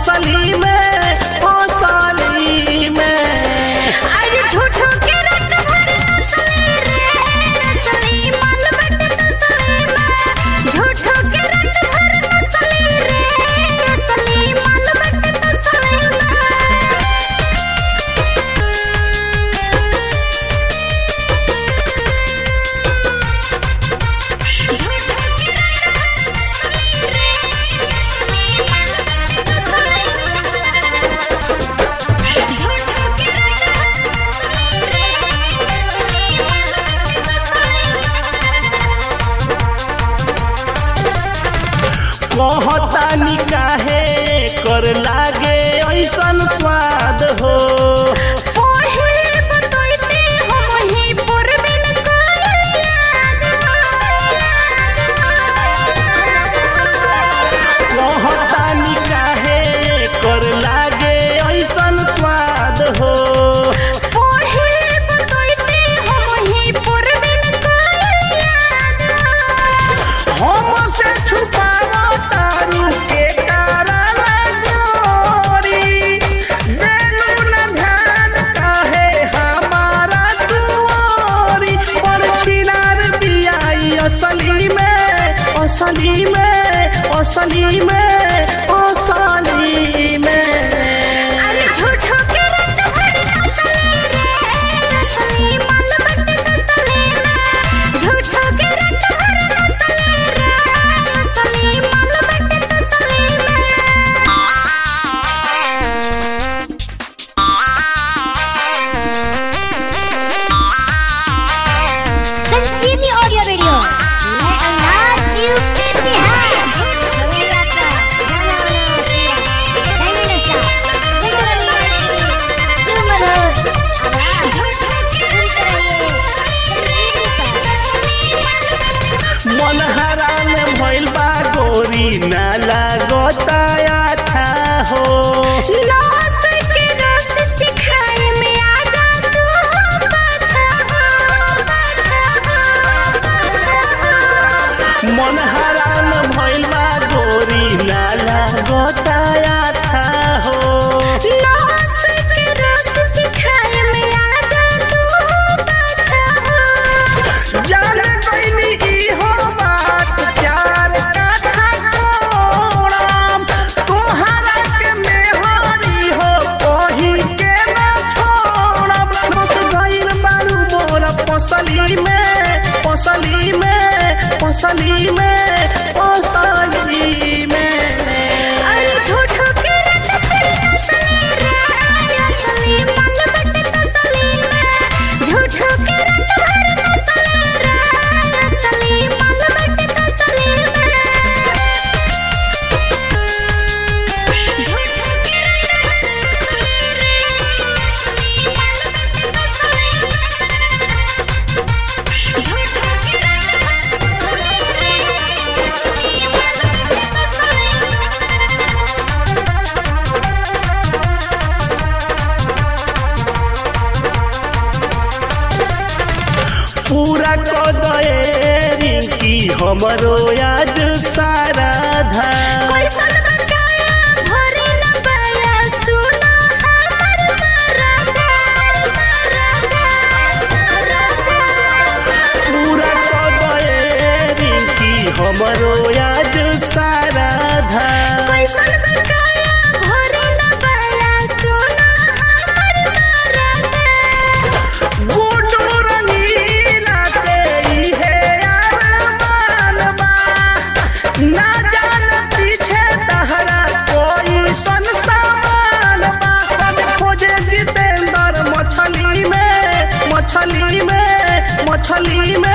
असली में असली में। अरे झूठो के रट भर असली रे असली माल बट तसली में। झूठो के रट भर असली रे असली माल बट तसली में। कहतानी काहे कर लागे ऐसन स्वाद हो। कहतानी काहे कर लागे ऐसन स्वाद हो। हमसे छुपावा तारू के कारण गोरी देलू न ध्यान काहे हमारा दुआरी पर छिनार दियाई असली में असली में असली में असली में। अरे झूठो के रट भर असली रे असली माल बट तसली में। झूठो के रट भर असली रे असली माल बट तसली में। संजीवनी ऑडियो वीडियो मैं अंदाज यूपी बिहार हमें यात्रा गाना बना डायमंड स्टार क्यों मनोज आवाज सुनते रहिए संजीवनी पर। मन हरान भइल बा गोरी ना लागता था हो। लौस के रस चिखाए में आजा तू पाछा पाछा पाछा। मन हरान भइल बा गोरी ना लागता था हो। लौस के रस चिखाए में आजा तू पाछा। जान गइनी ई हो बात प्यार का था कोड़म। तोहरा के मेहरी हो कही के ना छोड़ब। मत गइल बारू मोर पसली में पसली में पसली में पसली में। अरे झूठो के रट भर असली रे असली माल बट तसली में। झूठो के रट भर असली रे असली माल बट तसली में। झूठो के रट भर असली रे असली माल बट तसली में। झूठो के रट भर असली रे असली माल बट तसली में। पूरा कदए रिंकी हमरो याद सारा धा। कोई सन बकाया भरे न पाया सुनो हमर पूरा कदए रिंकी हमरो याद सारा धा। कोई सन बकाया भरे न पाया सुनो हमर गुडू रंगीला के इहे अरमान बा। ना जान पीछे तहरा कोई सन सामान बा। कद खोजे जितेंद्र मछली में मछली में मछली में